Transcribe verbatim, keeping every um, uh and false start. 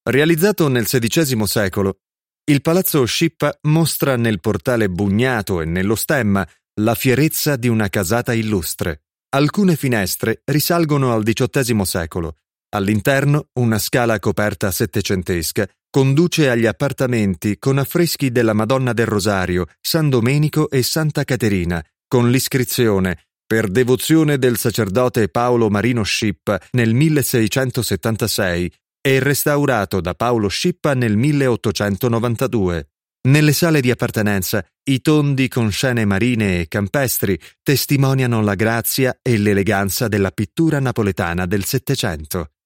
Realizzato nel sedicesimo secolo, il Palazzo Scippa mostra nel portale bugnato e nello stemma la fierezza di una casata illustre. Alcune finestre risalgono al diciottesimo secolo. All'interno, una scala coperta settecentesca conduce agli appartamenti con affreschi della Madonna del Rosario, San Domenico e Santa Caterina, con l'iscrizione «Per devozione del sacerdote Paolo Marino Scippa nel milleseicentosettantasei» e restaurato da Paolo Scippa nel milleottocentonovantadue. Nelle sale di appartenenza, i tondi con scene marine e campestri testimoniano la grazia e l'eleganza della pittura napoletana del Settecento.